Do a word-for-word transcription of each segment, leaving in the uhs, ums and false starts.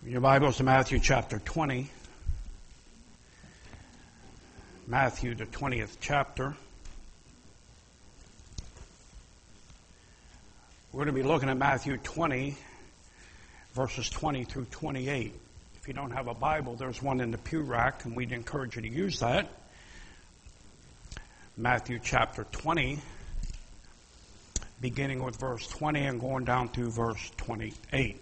Your Bibles to Matthew chapter twenty. Matthew, the twentieth chapter. We're going to be looking at Matthew twenty, verses twenty through twenty-eight. If you don't have a Bible, there's one in the pew rack, and we'd encourage you to use that. Matthew chapter twenty, beginning with verse twenty and going down to verse twenty-eight.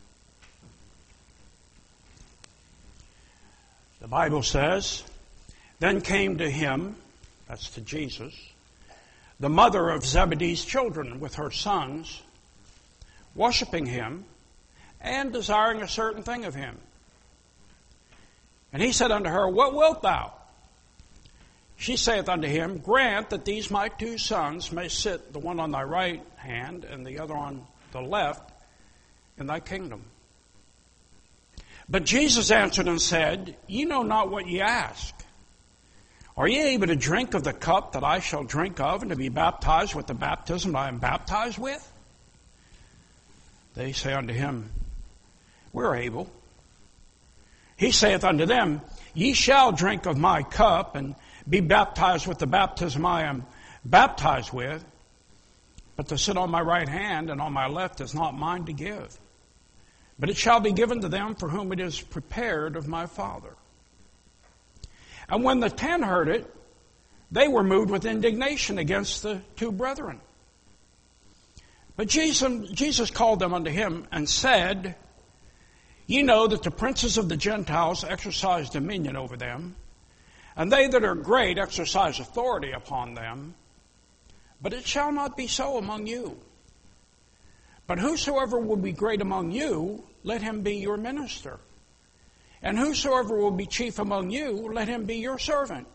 The Bible says, "Then came to him," that's to Jesus, "the mother of Zebedee's children with her sons, worshiping him, and desiring a certain thing of him. And he said unto her, What wilt thou? She saith unto him, Grant that these my two sons may sit, the one on thy right hand and the other on the left, in thy kingdom. But Jesus answered and said, Ye know not what ye ask. Are ye able to drink of the cup that I shall drink of, and to be baptized with the baptism that I am baptized with? They say unto him, We're able. He saith unto them, Ye shall drink of my cup, and be baptized with the baptism I am baptized with, but to sit on my right hand and on my left is not mine to give. But it shall be given to them for whom it is prepared of my Father. And when the ten heard it, they were moved with indignation against the two brethren. But Jesus, Jesus called them unto him and said, Ye know that the princes of the Gentiles exercise dominion over them, and they that are great exercise authority upon them. But it shall not be so among you. But whosoever will be great among you, let him be your minister. And whosoever will be chief among you, let him be your servant.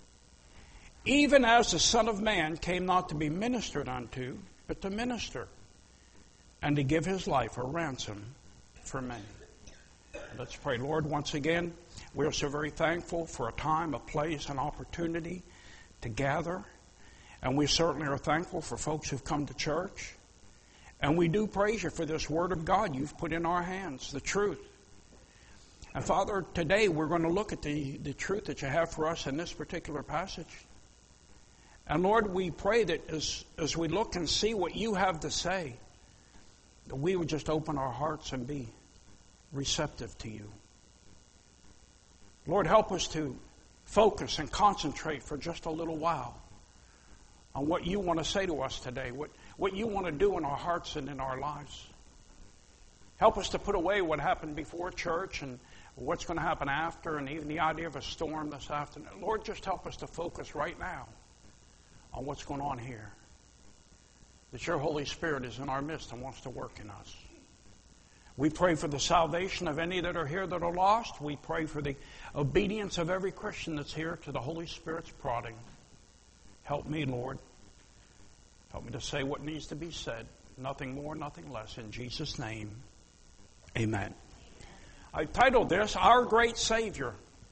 Even as the Son of Man came not to be ministered unto, but to minister, and to give his life a ransom for many." Let's pray. Lord, once again, we are so very thankful for a time, a place, an opportunity to gather. And we certainly are thankful for folks who've come to church. And we do praise you for this word of God you've put in our hands, the truth. And Father, today we're going to look at the, the truth that you have for us in this particular passage. And Lord, we pray that as, as we look and see what you have to say, that we would just open our hearts and be receptive to you. Lord, help us to focus and concentrate for just a little while on what you want to say to us today, what, what you want to do in our hearts and in our lives. Help us to put away what happened before church and what's going to happen after, and even the idea of a storm this afternoon. Lord, just help us to focus right now on what's going on here. That your Holy Spirit is in our midst and wants to work in us. We pray for the salvation of any that are here that are lost. We pray for the obedience of every Christian that's here to the Holy Spirit's prodding. Help me, Lord. Help me to say what needs to be said. Nothing more, nothing less. In Jesus' name, amen. I titled this, Our Great Savior.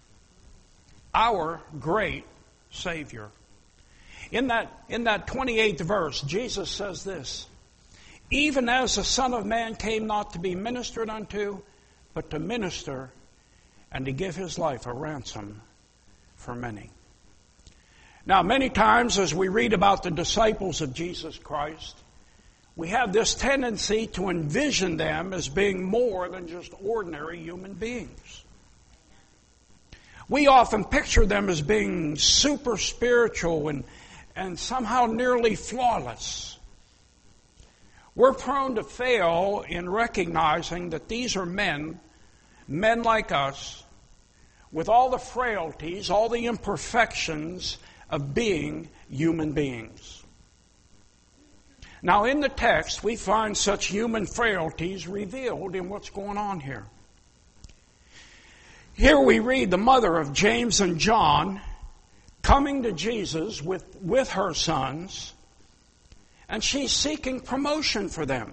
Our Great Savior. In that, in that twenty-eighth verse, Jesus says this, Even as the Son of Man came not to be ministered unto, but to minister and to give his life a ransom for many. Now, many times as we read about the disciples of Jesus Christ, we have this tendency to envision them as being more than just ordinary human beings. We often picture them as being super spiritual and, and somehow nearly flawless. We're prone to fail in recognizing that these are men, men like us, with all the frailties, all the imperfections of being human beings. Now, in the text, we find such human frailties revealed in what's going on here. Here we read the mother of James and John coming to Jesus with, with her sons, and she's seeking promotion for them.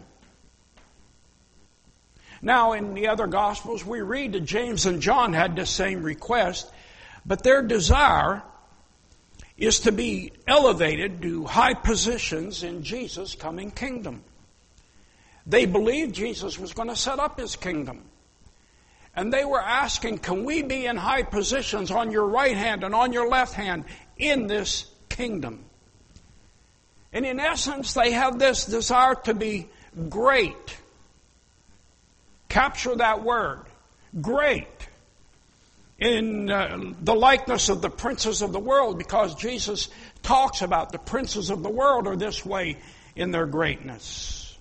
Now, in the other Gospels, we read that James and John had the same request, but their desire is to be elevated to high positions in Jesus' coming kingdom. They believed Jesus was going to set up his kingdom. And they were asking, can we be in high positions on your right hand and on your left hand in this kingdom? And in essence, they have this desire to be great. Capture that word. Great. In uh, the likeness of the princes of the world, because Jesus talks about the princes of the world are this way in their greatness.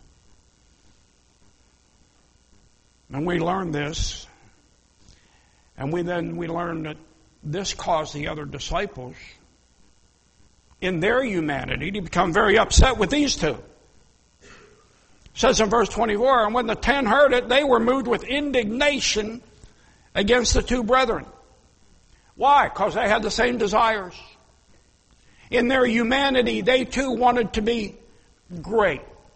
And we learn this, and we then we learn that this caused the other disciples in their humanity to become very upset with these two. It says in verse twenty-four, and when the ten heard it, they were moved with indignation against the two brethren. Why? Because they had the same desires. In their humanity, they too wanted to be great.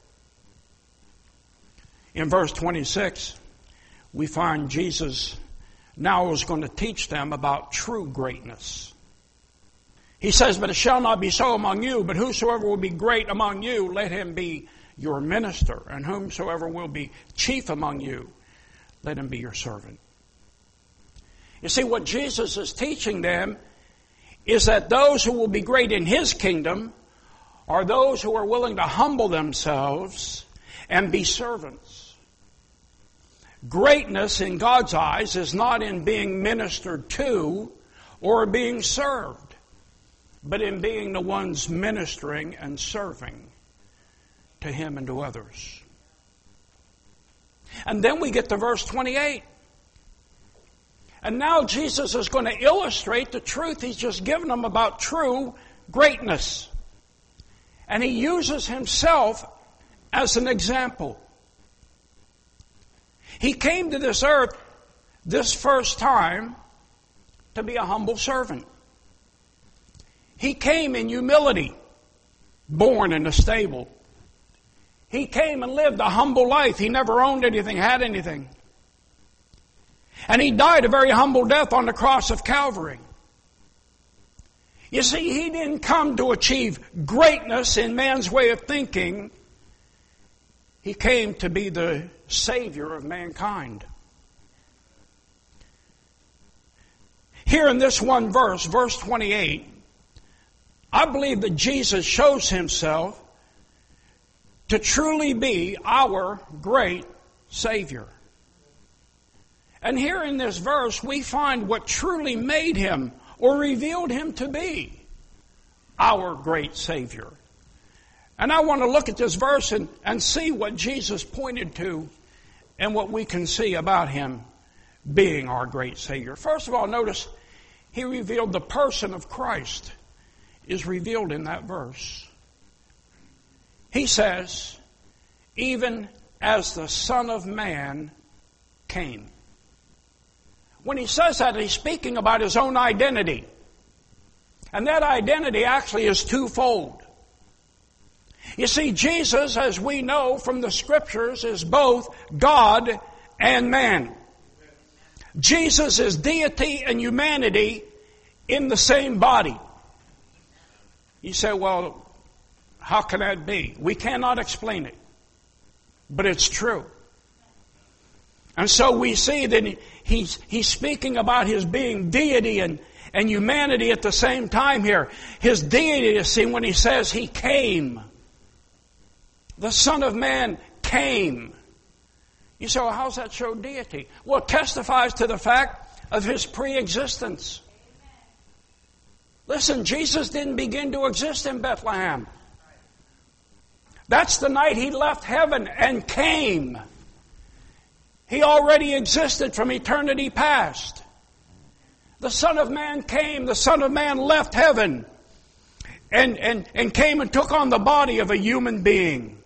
In verse twenty-six, we find Jesus now is going to teach them about true greatness. He says, but it shall not be so among you, but whosoever will be great among you, let him be your minister, and whomsoever will be chief among you, let him be your servant. You see, what Jesus is teaching them is that those who will be great in His kingdom are those who are willing to humble themselves and be servants. Greatness in God's eyes is not in being ministered to or being served, but in being the ones ministering and serving to Him and to others. And then we get to verse twenty-eight. And now Jesus is going to illustrate the truth He's just given them about true greatness. And He uses Himself as an example. He came to this earth this first time to be a humble servant. He came in humility, born in a stable. He came and lived a humble life. He never owned anything, had anything. And He died a very humble death on the cross of Calvary. You see, He didn't come to achieve greatness in man's way of thinking. He came to be the Savior of mankind. Here in this one verse, verse twenty-eight, I believe that Jesus shows Himself to truly be our great Savior. And here in this verse, we find what truly made Him or revealed Him to be our great Savior. And I want to look at this verse and, and see what Jesus pointed to and what we can see about Him being our great Savior. First of all, notice He revealed the person of Christ is revealed in that verse. He says, even as the Son of Man came. When He says that, He's speaking about His own identity. And that identity actually is twofold. You see, Jesus, as we know from the Scriptures, is both God and man. Jesus is deity and humanity in the same body. You say, well, how can that be? We cannot explain it. But it's true. And so we see that he, he's, he's speaking about His being deity and, and humanity at the same time here. His deity is seen when He says He came. The Son of Man came. You say, well, how's that show deity? Well, it testifies to the fact of His pre-existence. Listen, Jesus didn't begin to exist in Bethlehem. That's the night He left heaven and came. He already existed from eternity past. The Son of Man came. The Son of Man left heaven and, and, and came and took on the body of a human being.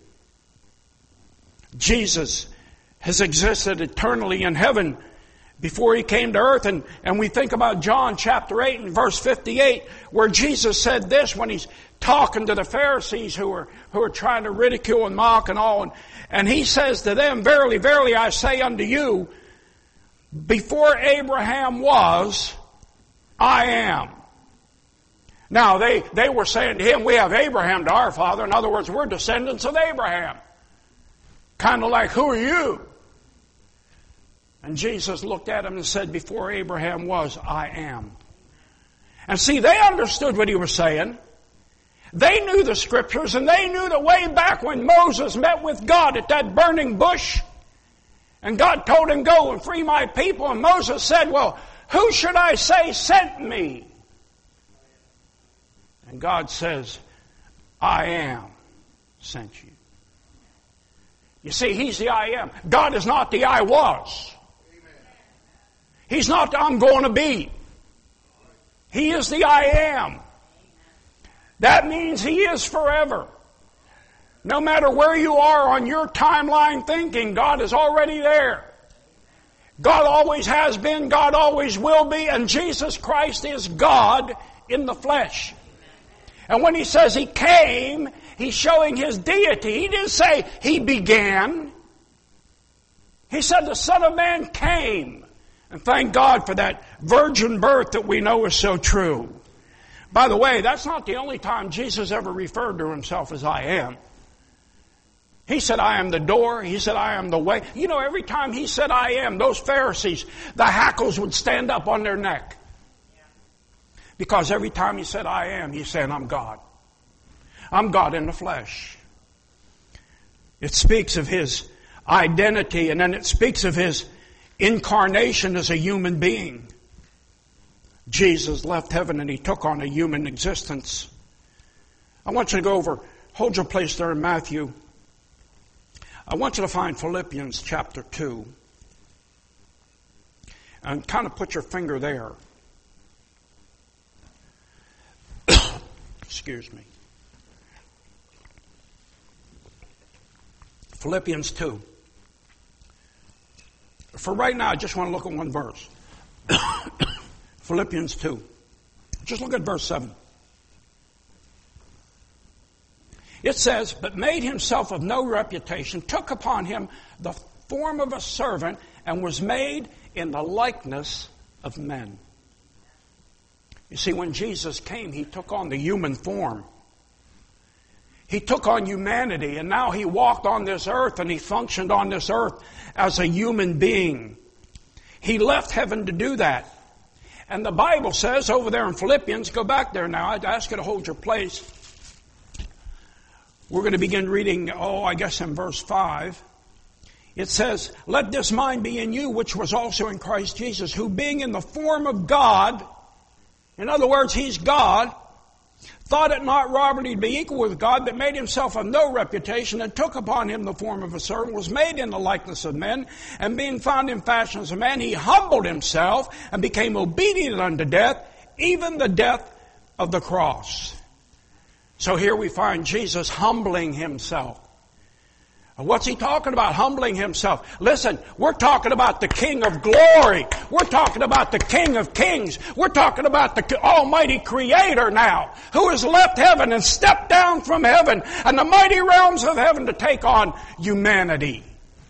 Jesus has existed eternally in heaven before He came to earth. And, and we think about John chapter eight and verse fifty-eight, where Jesus said this when He's talking to the Pharisees who are, who are trying to ridicule and mock and all. And, and He says to them, verily, verily, I say unto you, before Abraham was, I am. Now, they, they were saying to Him, we have Abraham to our father. In other words, we're descendants of Abraham. Kind of like, who are you? And Jesus looked at him and said, before Abraham was, I am. And see, they understood what he was saying. They knew the scriptures, and they knew that way back when Moses met with God at that burning bush, and God told him, go and free my people, and Moses said, well, who should I say sent me? And God says, I am sent you. You see, He's the I am. God is not the I was. He's not the I'm going to be. He is the I am. That means He is forever. No matter where you are on your timeline thinking, God is already there. God always has been, God always will be, and Jesus Christ is God in the flesh. And when He says He came, He's showing His deity. He didn't say He began. He said the Son of Man came. And thank God for that virgin birth that we know is so true. By the way, that's not the only time Jesus ever referred to Himself as I am. He said, I am the door. He said, I am the way. You know, every time He said, I am, those Pharisees, the hackles would stand up on their neck. Because every time He said, I am, He's saying, I'm God. I'm God in the flesh. It speaks of His identity, and then it speaks of His incarnation as a human being. Jesus left heaven and He took on a human existence. I want you to go over, hold your place there in Matthew. I want you to find Philippians chapter two. And kind of put your finger there. Excuse me. Philippians two. For right now, I just want to look at one verse. Philippians two. Just look at verse seven. It says, but made Himself of no reputation, took upon Him the form of a servant, and was made in the likeness of men. You see, when Jesus came, He took on the human form. He took on humanity, and now He walked on this earth, and He functioned on this earth as a human being. He left heaven to do that. And the Bible says over there in Philippians, go back there now, I'd ask you to hold your place. We're going to begin reading, oh, I guess in verse five. It says, let this mind be in you, which was also in Christ Jesus, who being in the form of God, in other words, He's God, thought it not robbery to be equal with God, but made Himself of no reputation, and took upon Him the form of a servant, was made in the likeness of men, and being found in fashion as a man, He humbled Himself, and became obedient unto death, even the death of the cross. So here we find Jesus humbling Himself. What's He talking about, humbling Himself? Listen, we're talking about the King of glory. We're talking about the King of kings. We're talking about the Almighty Creator now, who has left heaven and stepped down from heaven and the mighty realms of heaven to take on humanity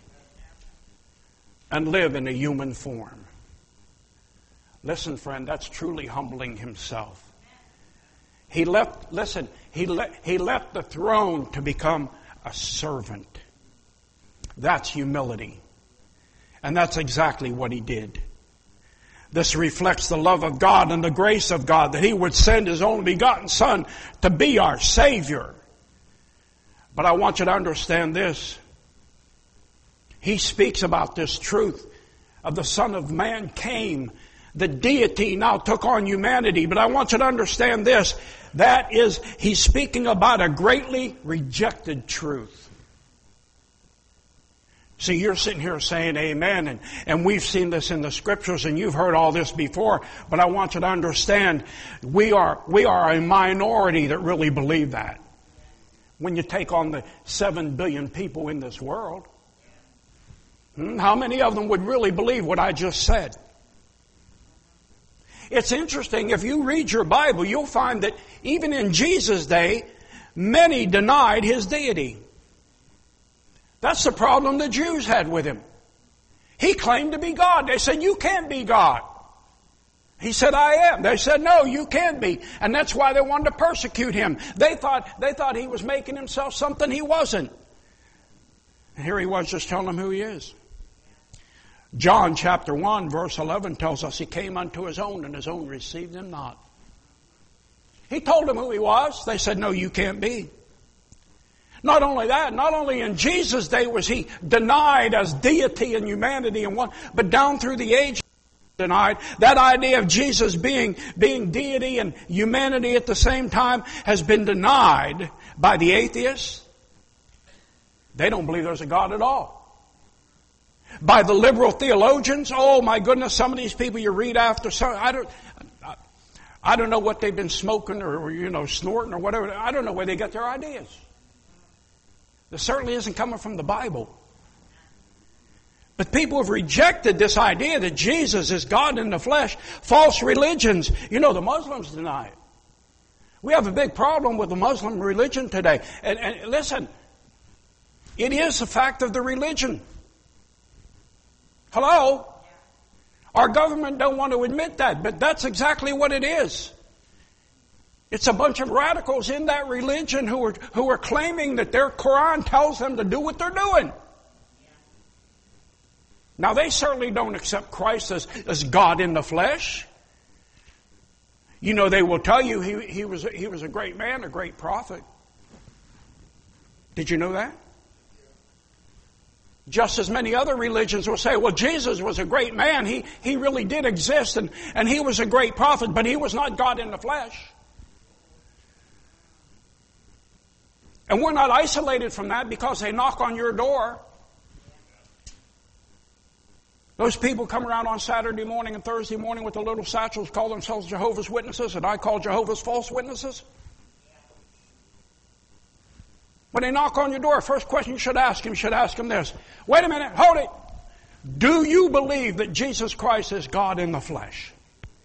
and live in a human form. Listen, friend, that's truly humbling Himself. He left, listen, he, le- he left the throne to become a servant. That's humility. And that's exactly what He did. This reflects the love of God and the grace of God, that He would send His only begotten Son to be our Savior. But I want you to understand this. He speaks about this truth of the Son of Man came. The deity now took on humanity. But I want you to understand this. That is, He's speaking about a greatly rejected truth. See, you're sitting here saying amen, and, and we've seen this in the scriptures, and you've heard all this before, but I want you to understand, we are, we are a minority that really believe that. When you take on the seven billion people in this world, hmm, how many of them would really believe what I just said? It's interesting, if you read your Bible, you'll find that even in Jesus' day, many denied His deity. That's the problem the Jews had with Him. He claimed to be God. They said, you can't be God. He said, I am. They said, no, you can't be. And that's why they wanted to persecute Him. They thought, they thought He was making Himself something He wasn't. And here He was just telling them who He is. John chapter one verse eleven tells us he came unto his own and his own received him not. He told them who he was. They said, no, you can't be. Not only that, not only in Jesus' day was he denied as deity and humanity and one, but down through the age denied. That idea of Jesus being, being deity and humanity at the same time has been denied by the atheists. They don't believe there's a God at all. By the liberal theologians, oh my goodness, some of these people you read after, some, I don't, I don't know what they've been smoking or, you know, snorting or whatever. I don't know where they get their ideas. This certainly isn't coming from the Bible. But people have rejected this idea that Jesus is God in the flesh. False religions, you know, the Muslims deny it. We have a big problem with the Muslim religion today. And, and listen, it is a fact of the religion. Hello? Our government don't want to admit that, but that's exactly what it is. It's a bunch of radicals in that religion who are, who are claiming that their Quran tells them to do what they're doing. Now, they certainly don't accept Christ as, as God in the flesh. You know, they will tell you he, he was, he was a great man, a great prophet. Did you know that? Just as many other religions will say, well, Jesus was a great man. He, he really did exist, and, and he was a great prophet, but he was not God in the flesh. And we're not isolated from that because they knock on your door. Those people come around on Saturday morning and Thursday morning with the little satchels, call themselves Jehovah's Witnesses, and I call Jehovah's false witnesses. When they knock on your door, first question you should ask him, you should ask him this. Wait a minute, hold it. Do you believe that Jesus Christ is God in the flesh?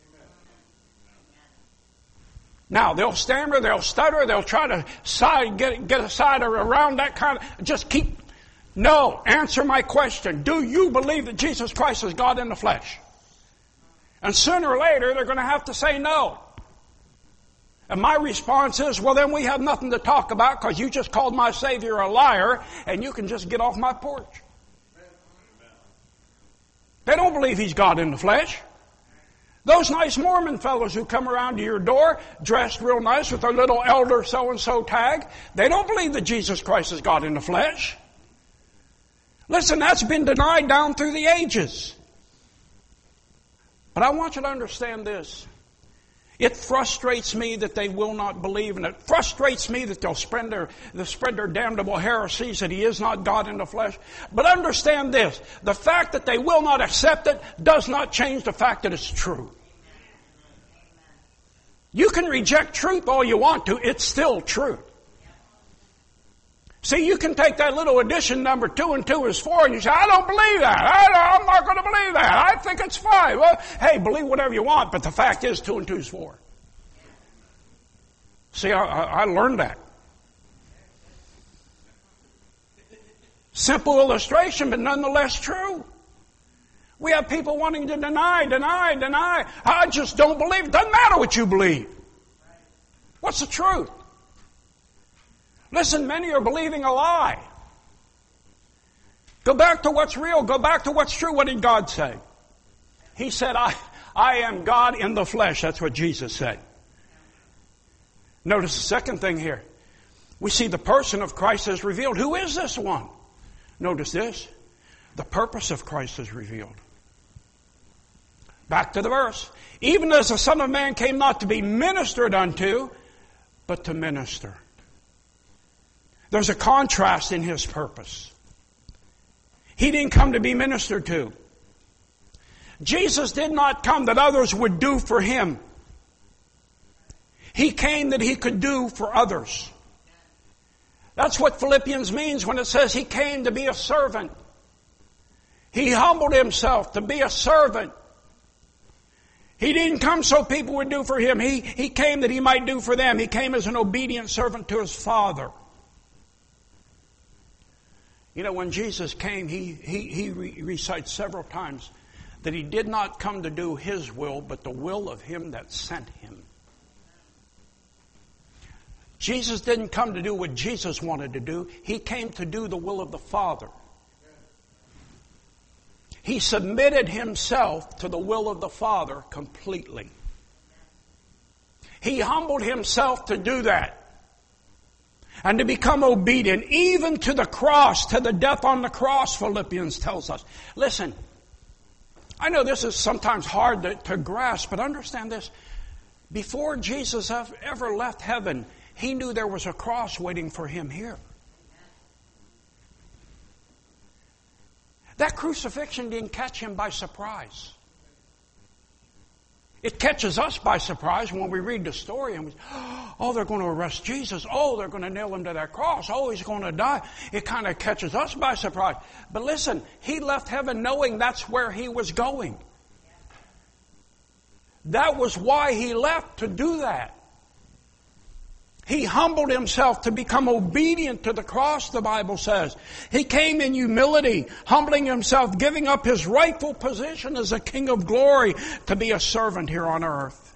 Now, they'll stammer, they'll stutter, they'll try to side, get, get aside or around that kind of, just keep, no, answer my question. Do you believe that Jesus Christ is God in the flesh? And sooner or later, they're going to have to say no. And my response is, well, then we have nothing to talk about because you just called my Savior a liar and you can just get off my porch. They don't believe He's God in the flesh. Those nice Mormon fellows who come around to your door, dressed real nice with their little elder so-and-so tag, they don't believe that Jesus Christ is God in the flesh. Listen, that's been denied down through the ages. But I want you to understand this. It frustrates me that they will not believe, and it frustrates me that they'll spread their, they'll spread their damnable heresies that He is not God in the flesh. But understand this, the fact that they will not accept it does not change the fact that it's true. You can reject truth all you want to, it's still true. See, you can take that little addition number two and two is four and you say, I don't believe that. I, I'm not going to believe that. I think it's five. Well, hey, believe whatever you want, but the fact is two and two is four. See, I, I learned that. Simple illustration, but nonetheless true. We have people wanting to deny, deny, deny. I just don't believe. It doesn't matter what you believe. What's the truth? Listen, many are believing a lie. Go back to what's real. Go back to what's true. What did God say? He said, I, I am God in the flesh. That's what Jesus said. Notice the second thing here. We see the person of Christ is revealed. Who is this one? Notice this. The purpose of Christ is revealed. Back to the verse. Even as the Son of Man came not to be ministered unto, but to minister. There's a contrast in His purpose. He didn't come to be ministered to. Jesus did not come that others would do for Him. He came that He could do for others. That's what Philippians means when it says He came to be a servant. He humbled Himself to be a servant. He didn't come so people would do for Him. He, he came that He might do for them. He came as an obedient servant to His Father. You know, when Jesus came, He, he, he re- recites several times that He did not come to do His will, but the will of Him that sent Him. Jesus didn't come to do what Jesus wanted to do. He came to do the will of the Father. He submitted himself to the will of the Father completely. He humbled himself to do that. And to become obedient, even to the cross, to the death on the cross, Philippians tells us. Listen, I know this is sometimes hard to, to grasp, but understand this. Before Jesus ever left heaven, he knew there was a cross waiting for him here. That crucifixion didn't catch him by surprise. It catches us by surprise when we read the story and we say, oh, they're going to arrest Jesus. Oh, they're going to nail him to that cross. Oh, he's going to die. It kind of catches us by surprise. But listen, he left heaven knowing that's where he was going. That was why he left, to do that. He humbled himself to become obedient to the cross, the Bible says. He came in humility, humbling himself, giving up his rightful position as a King of glory to be a servant here on earth.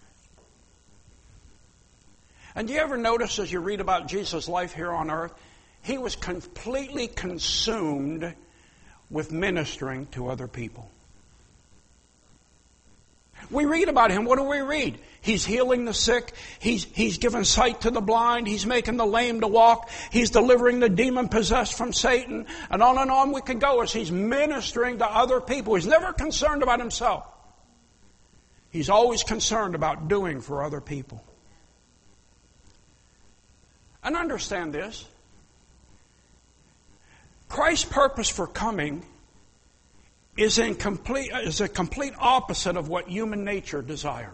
And do you ever notice as you read about Jesus' life here on earth, he was completely consumed with ministering to other people. We read about him. What do we read? He's healing the sick. He's, he's giving sight to the blind. He's making the lame to walk. He's delivering the demon-possessed from Satan. And on and on we can go as he's ministering to other people. He's never concerned about himself. He's always concerned about doing for other people. And understand this. Christ's purpose for coming is in complete is a complete opposite of what human nature desires.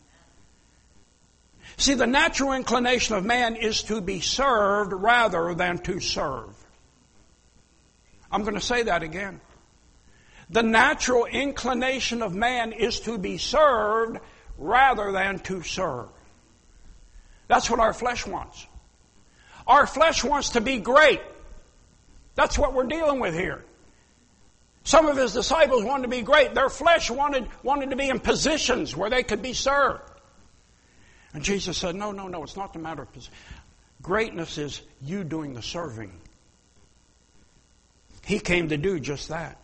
See, the natural inclination of man is to be served rather than to serve. I'm going to say that again. The natural inclination of man is to be served rather than to serve. That's what our flesh wants. Our flesh wants to be great. That's what we're dealing with here. Some of his disciples wanted to be great. Their flesh wanted, wanted to be in positions where they could be served. And Jesus said, no, no, no, it's not the matter of position. Greatness is you doing the serving. He came to do just that.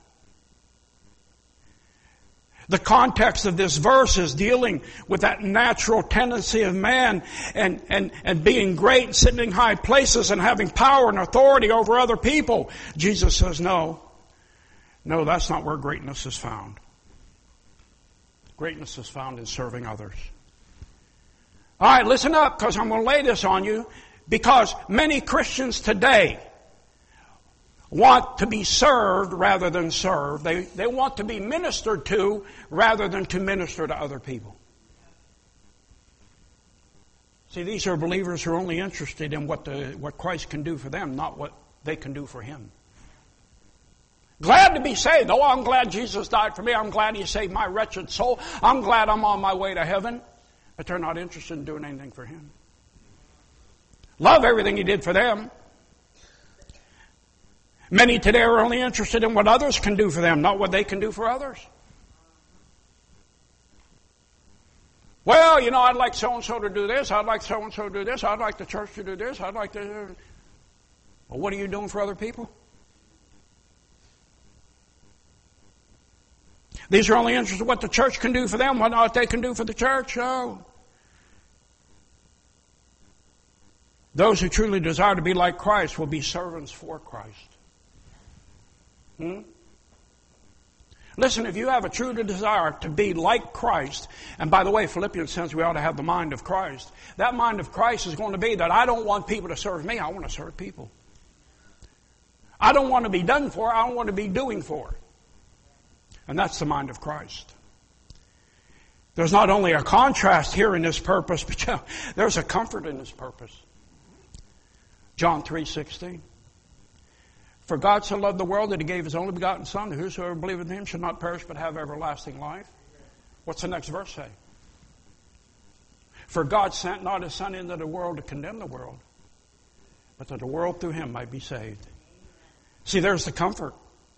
The context of this verse is dealing with that natural tendency of man and, and, and being great and sitting in high places and having power and authority over other people. Jesus says, no. No, that's not where greatness is found. Greatness is found in serving others. All right, listen up, because I'm going to lay this on you. Because many Christians today want to be served rather than serve. They, they want to be ministered to rather than to minister to other people. See, these are believers who are only interested in what, the, what Christ can do for them, not what they can do for Him. Glad to be saved. Oh, I'm glad Jesus died for me. I'm glad He saved my wretched soul. I'm glad I'm on my way to heaven. But they're not interested in doing anything for Him. Love everything He did for them. Many today are only interested in what others can do for them, not what they can do for others. Well, you know, I'd like so-and-so to do this. I'd like so-and-so to do this. I'd like the church to do this. I'd like to... Well, what are you doing for other people? These are only interested in what the church can do for them, what they can do for the church. Oh. Those who truly desire to be like Christ will be servants for Christ. Hmm? Listen, if you have a true desire to be like Christ, and by the way, Philippians says we ought to have the mind of Christ. That mind of Christ is going to be that I don't want people to serve me, I want to serve people. I don't want to be done for, I don't want to be doing for. And that's the mind of Christ. There's not only a contrast here in this purpose, but you know, there's a comfort in this purpose. John three sixteen. For God so loved the world that He gave His only begotten Son, that whosoever believeth in Him shall not perish but have everlasting life. What's the next verse say? For God sent not His Son into the world to condemn the world, but that the world through Him might be saved. See, there's the comfort.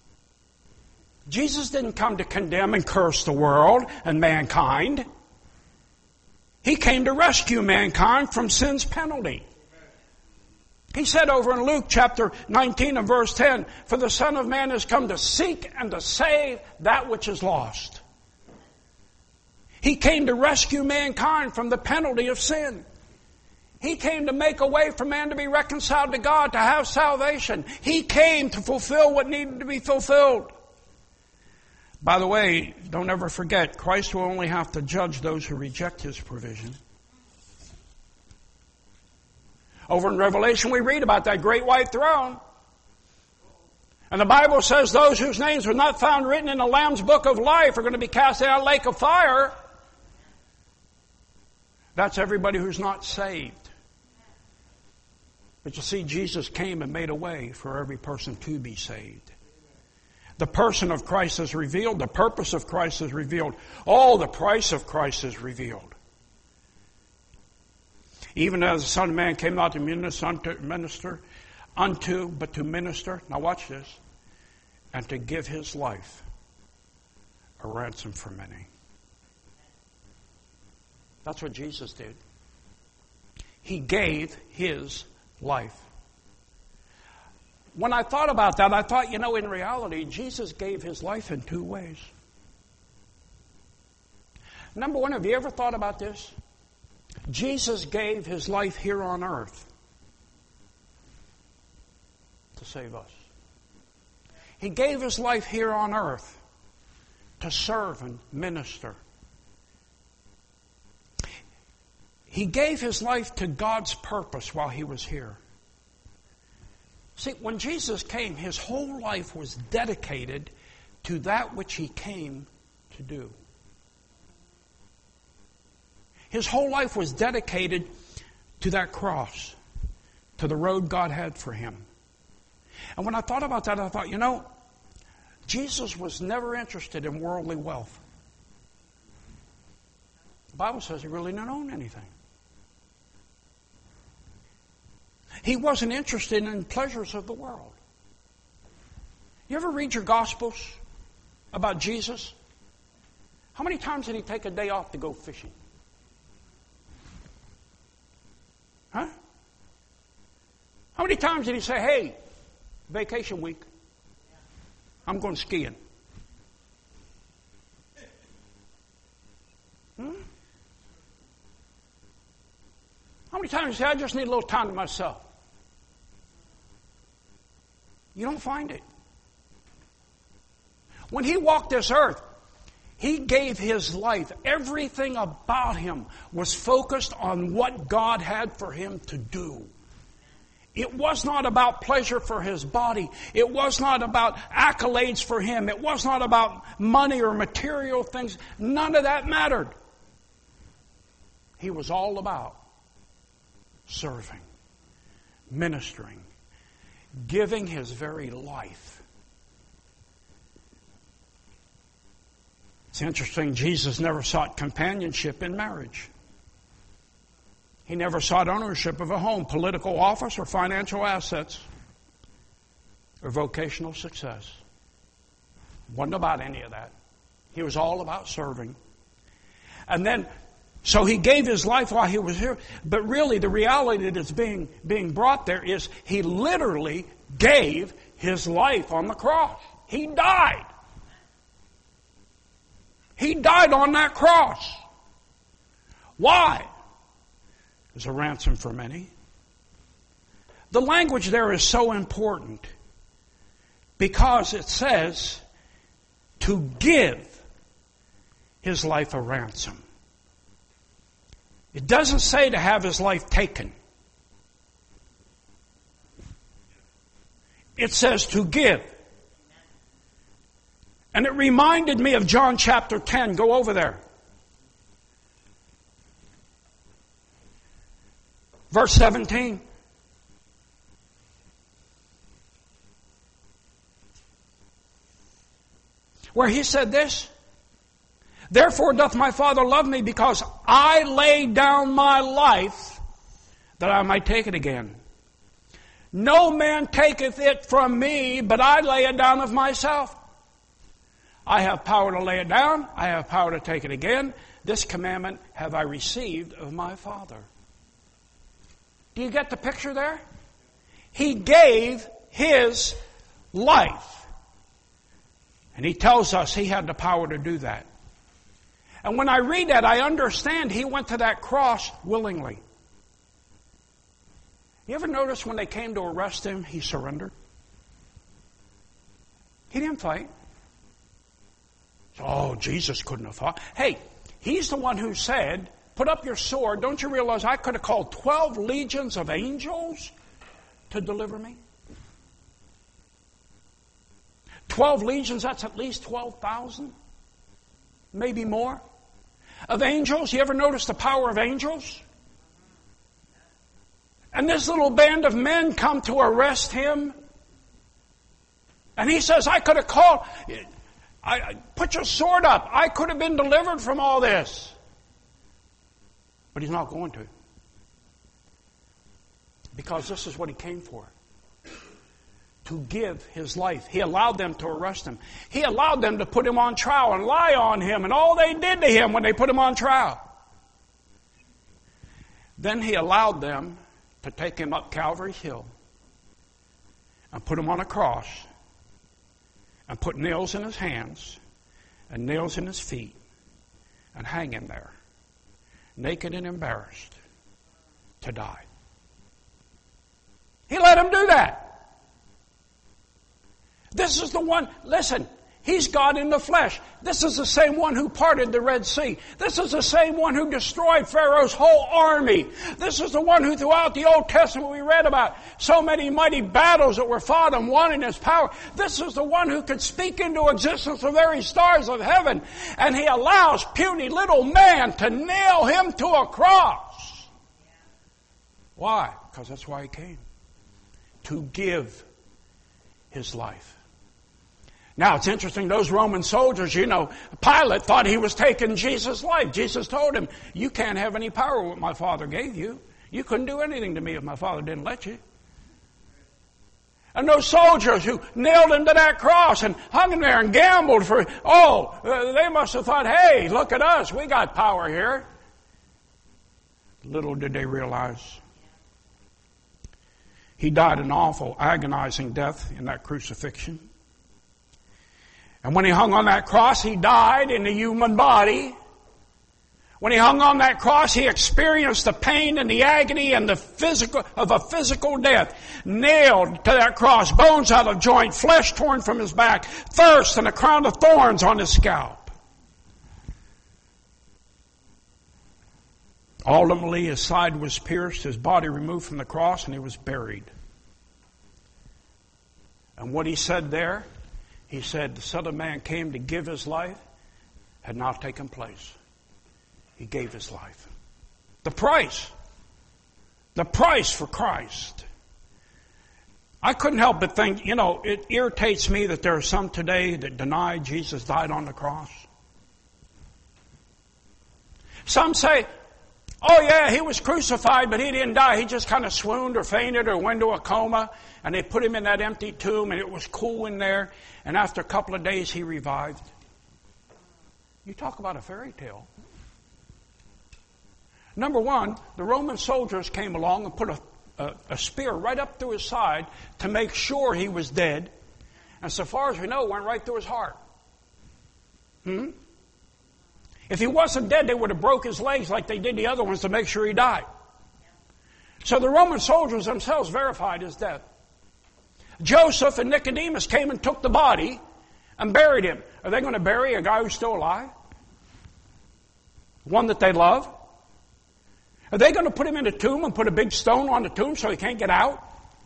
Jesus didn't come to condemn and curse the world and mankind. He came to rescue mankind from sin's penalty. He said over in Luke chapter nineteen and verse ten, for the Son of Man has come to seek and to save that which is lost. He came to rescue mankind from the penalty of sin. He came to make a way for man to be reconciled to God, to have salvation. He came to fulfill what needed to be fulfilled. By the way, don't ever forget, Christ will only have to judge those who reject His provision. Over in Revelation we read about that great white throne. And the Bible says those whose names were not found written in the Lamb's book of life are going to be cast out of a lake of fire. That's everybody who's not saved. But you see, Jesus came and made a way for every person to be saved. The person of Christ is revealed. The purpose of Christ is revealed. All the price of Christ is revealed. Even as the Son of Man came not to minister unto, but to minister. Now watch this. And to give His life a ransom for many. That's what Jesus did. He gave His life. When I thought about that, I thought, you know, in reality, Jesus gave His life in two ways. Number one, have you ever thought about this? Jesus gave His life here on earth to save us. He gave His life here on earth to serve and minister. He gave His life to God's purpose while He was here. See, when Jesus came, His whole life was dedicated to that which He came to do. His whole life was dedicated to that cross, to the road God had for Him. And when I thought about that, I thought, you know, Jesus was never interested in worldly wealth. The Bible says He really didn't own anything. He wasn't interested in pleasures of the world. You ever read your Gospels about Jesus? How many times did He take a day off to go fishing? Huh? How many times did He say, hey, vacation week, I'm going skiing? Hmm? How many times did He say, I just need a little time to myself? You don't find it. When He walked this earth, He gave His life. Everything about Him was focused on what God had for Him to do. It was not about pleasure for His body. It was not about accolades for Him. It was not about money or material things. None of that mattered. He was all about serving, ministering, giving His very life. It's interesting, Jesus never sought companionship in marriage. He never sought ownership of a home, political office, or financial assets, or vocational success. Wasn't about any of that. He was all about serving. And then, so He gave His life while He was here. But really, the reality that's being, being brought there is He literally gave His life on the cross. He died. He died on that cross. Why? As a ransom for many. The language there is so important because it says to give His life a ransom. It doesn't say to have His life taken. It says to give. And it reminded me of John chapter ten. Go over there. Verse seventeen. Where He said this. Therefore doth my Father love me, because I lay down my life that I might take it again. No man taketh it from me, but I lay it down of myself. I have power to lay it down. I have power to take it again. This commandment have I received of my Father. Do you get the picture there? He gave His life. And He tells us He had the power to do that. And when I read that, I understand He went to that cross willingly. You ever notice when they came to arrest Him, He surrendered? He didn't fight. Oh, Jesus couldn't have fought. Hey, He's the one who said, put up your sword. Don't you realize I could have called twelve legions of angels to deliver me? Twelve legions, that's at least twelve thousand. Maybe more. Of angels, you ever notice the power of angels? And this little band of men come to arrest Him. And He says, I could have called, I, put your sword up. I could have been delivered from all this. But He's not going to. Because this is what He came for. To give His life. He allowed them to arrest Him. He allowed them to put Him on trial and lie on Him and all they did to Him when they put Him on trial. Then He allowed them to take Him up Calvary's Hill and put Him on a cross and put nails in His hands and nails in His feet and hang Him there, naked and embarrassed, to die. He let Him do that. This is the one, listen, He's God in the flesh. This is the same one who parted the Red Sea. This is the same one who destroyed Pharaoh's whole army. This is the one who throughout the Old Testament we read about so many mighty battles that were fought and won in His power. This is the one who could speak into existence the very stars of heaven. And He allows puny little man to nail Him to a cross. Why? Because that's why He came. To give His life. Now, it's interesting, those Roman soldiers, you know, Pilate thought he was taking Jesus' life. Jesus told him, you can't have any power what my Father gave you. You couldn't do anything to me if my Father didn't let you. And those soldiers who nailed Him to that cross and hung Him there and gambled for, oh, they must have thought, hey, look at us, we got power here. Little did they realize He died an awful, agonizing death in that crucifixion. And when He hung on that cross, He died in the human body. When He hung on that cross, He experienced the pain and the agony and the physical of a physical death. Nailed to that cross, bones out of joint, flesh torn from His back, thirst and a crown of thorns on His scalp. Ultimately, His side was pierced, His body removed from the cross, and He was buried. And what He said there, He said, the Son of Man came to give His life, had not taken place. He gave His life. The price. The price for Christ. I couldn't help but think, you know, it irritates me that there are some today that deny Jesus died on the cross. Some say, oh yeah, He was crucified, but He didn't die. He just kind of swooned or fainted or went into a coma. And they put Him in that empty tomb, and it was cool in there. And after a couple of days, He revived. You talk about a fairy tale. Number one, the Roman soldiers came along and put a, a, a spear right up through His side to make sure He was dead. And so far as we know, it went right through His heart. Hmm? If He wasn't dead, they would have broke His legs like they did the other ones to make sure He died. So the Roman soldiers themselves verified His death. Joseph and Nicodemus came and took the body and buried Him. Are they going to bury a guy who's still alive? One that they love? Are they going to put Him in a tomb and put a big stone on the tomb so He can't get out?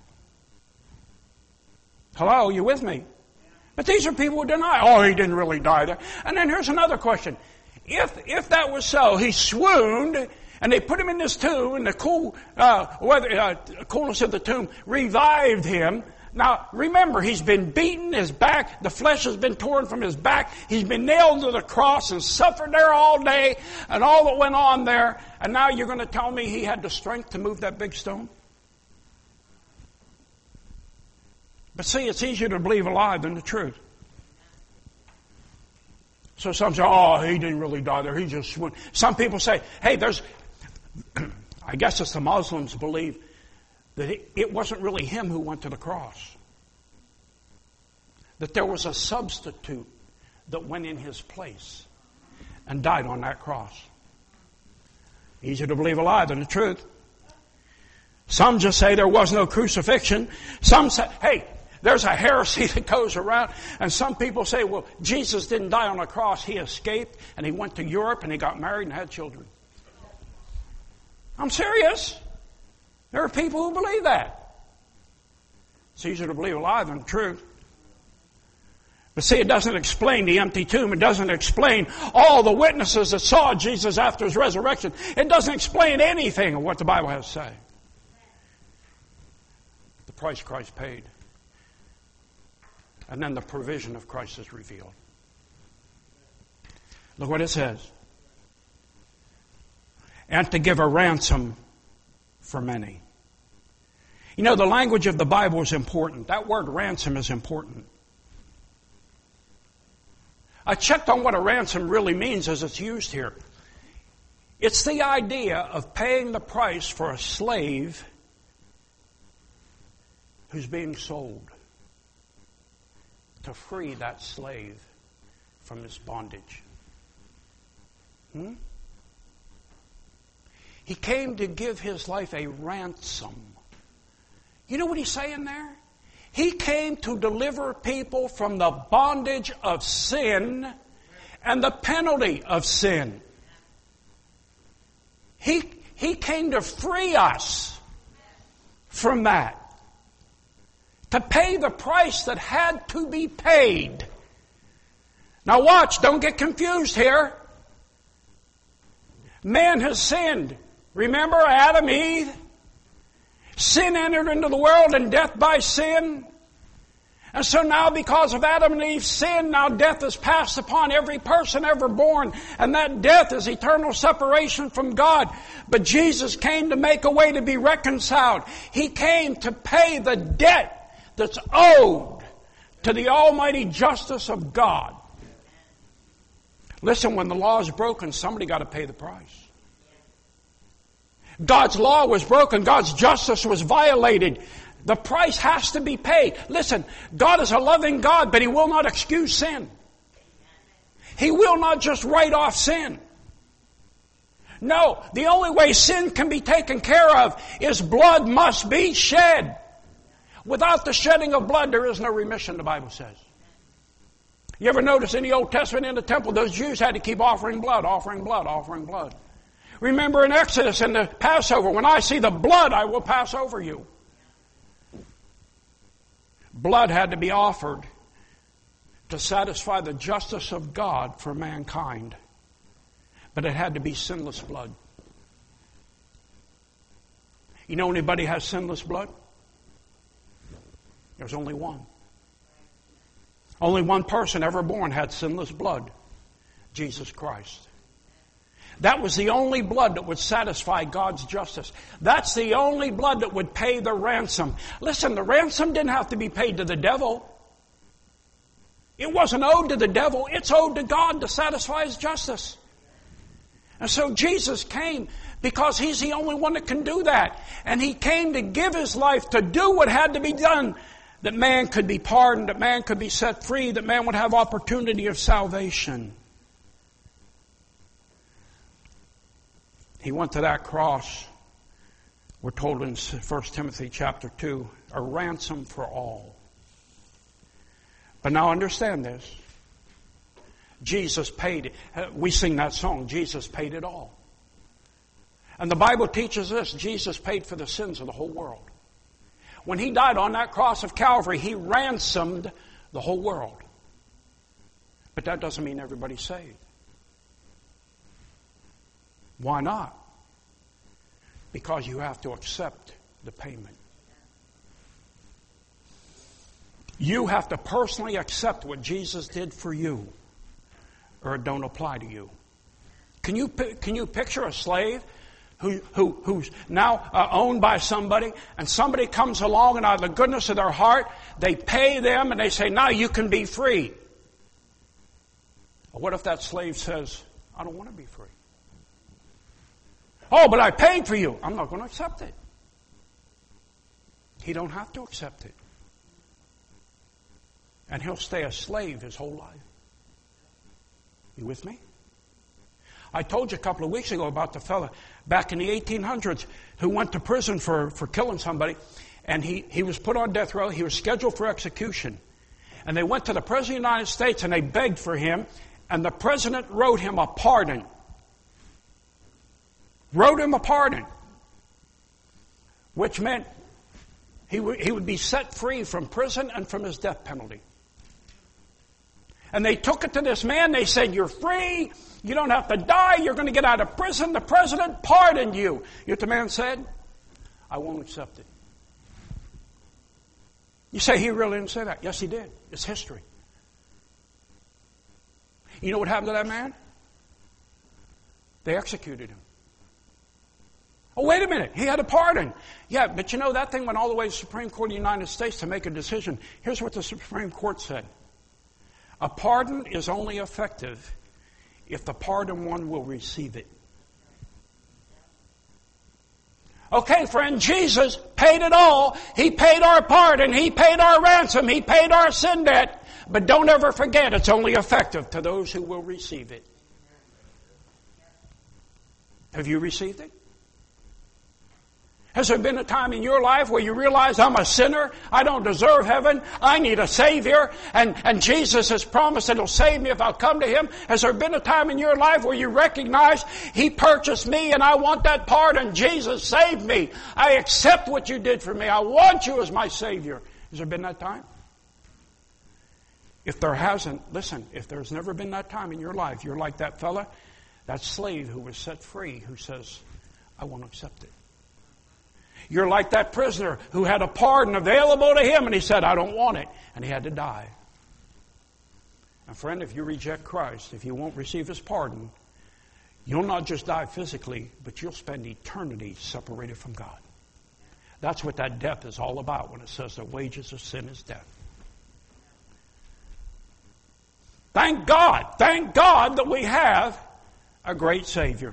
Hello, you with me? But these are people who deny, oh, He didn't really die there. And then here's another question. If if that was so, He swooned, and they put Him in this tomb, and the cool uh, weather, uh, coolness of the tomb revived Him. Now, remember, He's been beaten, His back, the flesh has been torn from His back. He's been nailed to the cross and suffered there all day and all that went on there. And now you're going to tell me He had the strength to move that big stone? But see, it's easier to believe a lie than the truth. So some say, oh, He didn't really die there. He just swooned. Some people say, hey, there's, I guess it's the Muslims believe, that it wasn't really him who went to the cross. That there was a substitute that went in his place and died on that cross. Easier to believe a lie than the truth. Some just say there was no crucifixion. Some say, hey, there's a heresy that goes around. And some people say, well, Jesus didn't die on a cross. He escaped and he went to Europe and he got married and had children. I'm serious. There are people who believe that. It's easier to believe a lie than the truth. But see, it doesn't explain the empty tomb. It doesn't explain all the witnesses that saw Jesus after his resurrection. It doesn't explain anything of what the Bible has to say. The price Christ paid. And then the provision of Christ is revealed. Look what it says. And to give a ransom for many. You know, the language of the Bible is important. That word ransom is important. I checked on what a ransom really means as it's used here. It's the idea of paying the price for a slave who's being sold, to free that slave from his bondage. Hmm? He came to give his life a ransom. You know what he's saying there? He came to deliver people from the bondage of sin and the penalty of sin. He, he came to free us from that. To pay the price that had to be paid. Now watch, don't get confused here. Man has sinned. Remember Adam, Eve? Sin entered into the world and death by sin. And so now because of Adam and Eve's sin, now death is passed upon every person ever born. And that death is eternal separation from God. But Jesus came to make a way to be reconciled. He came to pay the debt that's owed to the almighty justice of God. Listen, when the law is broken, somebody got to pay the price. God's law was broken. God's justice was violated. The price has to be paid. Listen, God is a loving God, but He will not excuse sin. He will not just write off sin. No, the only way sin can be taken care of is blood must be shed. Without the shedding of blood, there is no remission, the Bible says. You ever notice in the Old Testament in the temple, those Jews had to keep offering blood, offering blood, offering blood. Remember in Exodus in the Passover, when I see the blood, I will pass over you. Blood had to be offered to satisfy the justice of God for mankind. But it had to be sinless blood. You know anybody has sinless blood? There's only one. Only one person ever born had sinless blood. Jesus Christ. That was the only blood that would satisfy God's justice. That's the only blood that would pay the ransom. Listen, the ransom didn't have to be paid to the devil. It wasn't owed to the devil. It's owed to God to satisfy His justice. And so Jesus came because He's the only one that can do that. And He came to give His life to do what had to be done, that man could be pardoned, that man could be set free, that man would have opportunity of salvation. He went to that cross, we're told in First Timothy chapter two, a ransom for all. But now understand this. Jesus paid it. We sing that song, Jesus paid it all. And the Bible teaches this, Jesus paid for the sins of the whole world. When He died on that cross of Calvary, He ransomed the whole world. But that doesn't mean everybody's saved. Why not? Because you have to accept the payment. You have to personally accept what Jesus did for you, or it don't apply to you. Can you can you picture a slave who who who's now uh, owned by somebody, and somebody comes along and out of the goodness of their heart, they pay them and they say, now you can be free. What if that slave says, I don't want to be free? Oh, but I paid for you. I'm not going to accept it. he don't have to accept it. And he'll stay a slave his whole life. You with me? I told you a couple of weeks ago about the fella back in the eighteen hundreds who went to prison for, for killing somebody. And he, he was put on death row. He was scheduled for execution. And they went to the President of the United States and they begged for him. And the President wrote him a pardon. Wrote him a pardon. Which meant he would, he would be set free from prison and from his death penalty. And they took it to this man. They said, you're free. You don't have to die. You're going to get out of prison. The President pardoned you. You know what the man said? I won't accept it. You say he really didn't say that. Yes, he did. It's history. You know what happened to that man? They executed him. Oh, wait a minute. He had a pardon. Yeah, but you know, that thing went all the way to the Supreme Court of the United States to make a decision. Here's what the Supreme Court said. A pardon is only effective if the pardoned one will receive it. Okay, friend, Jesus paid it all. He paid our pardon. He paid our ransom. He paid our sin debt. But don't ever forget, it's only effective to those who will receive it. Have you received it? Has there been a time in your life where you realize I'm a sinner, I don't deserve heaven, I need a Savior, and, and Jesus has promised that He'll save me if I'll come to Him? Has there been a time in your life where you recognize He purchased me and I want that pardon? Jesus saved me. I accept what you did for me. I want you as my Savior. Has there been that time? If there hasn't, listen, if there's never been that time in your life, you're like that fella, that slave who was set free, who says, I won't accept it. You're like that prisoner who had a pardon available to him and he said, I don't want it. And he had to die. And friend, if you reject Christ, if you won't receive His pardon, you'll not just die physically, but you'll spend eternity separated from God. That's what that death is all about when it says the wages of sin is death. Thank God, thank God that we have a great Savior.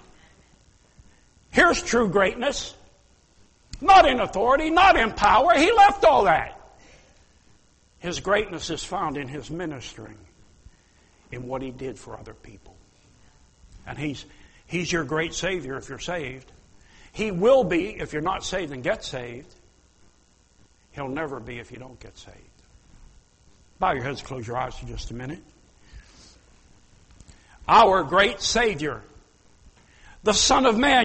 Here's true greatness. Not in authority, not in power. He left all that. His greatness is found in His ministering, in what He did for other people. And He's, He's your great Savior if you're saved. He will be if you're not saved and get saved. He'll never be if you don't get saved. Bow your heads, close your eyes for just a minute. Our great Savior, the Son of Man.